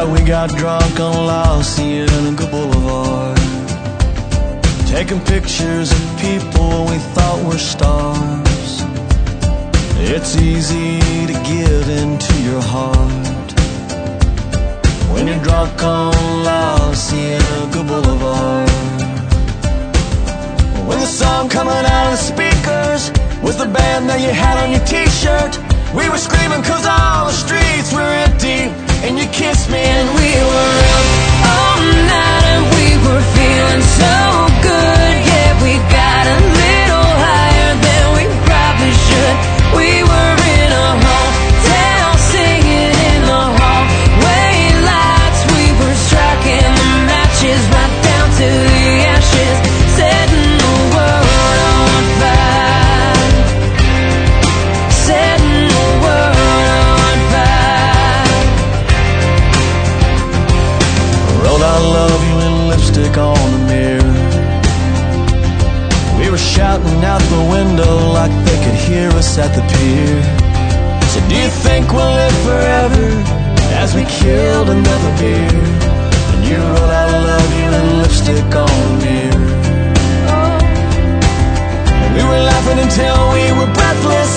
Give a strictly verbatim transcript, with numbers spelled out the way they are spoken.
night we got drunk on La Cienega Boulevard, taking pictures of people we thought were stars. It's easy to get into your heart when you're drunk on La Cienega Boulevard. When the song coming out of the speakers was the band that you had on your t-shirt, we were screaming cause all the streets were empty, and you kissed me and we were up all night and we were feeling so good. Yeah, we got a little higher than we probably should. We were in a hotel singing in the hallway lights. We were striking the matches right down to the ashes, setting the world on fire, setting the world on fire. Wrote I love you in lipstick on the mirror. We were shouting out the window like they could hear us at the pier. So do you think we'll live forever as we killed another beer? And you wrote I love you in lipstick on the mirror. And we were laughing until we were breathless,